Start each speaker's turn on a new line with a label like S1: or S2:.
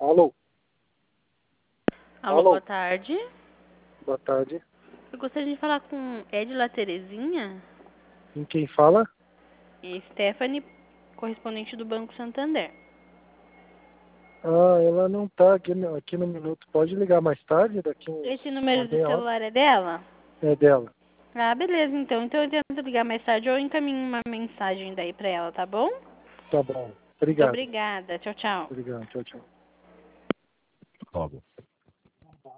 S1: Alô?
S2: Alô,
S1: Alô?
S2: boa tarde.
S1: Boa tarde.
S2: Eu gostaria de falar com Edila Terezinha
S1: Com quem fala?
S2: e Stephanie, correspondente do Banco Santander.
S1: Ah, ela não tá aqui no minuto. Pode ligar mais tarde,
S2: Esse
S1: uma
S2: número do
S1: meia hora?
S2: celular é dela?
S1: É dela.
S2: Ah, beleza, então. Então eu tento ligar mais tarde ou encaminho uma mensagem daí pra ela, tá bom?
S1: Tá bom.
S2: Muito
S1: Obrigado.
S2: obrigada. Tchau, tchau.
S1: Obrigado. Tchau, tchau.
S3: Logo.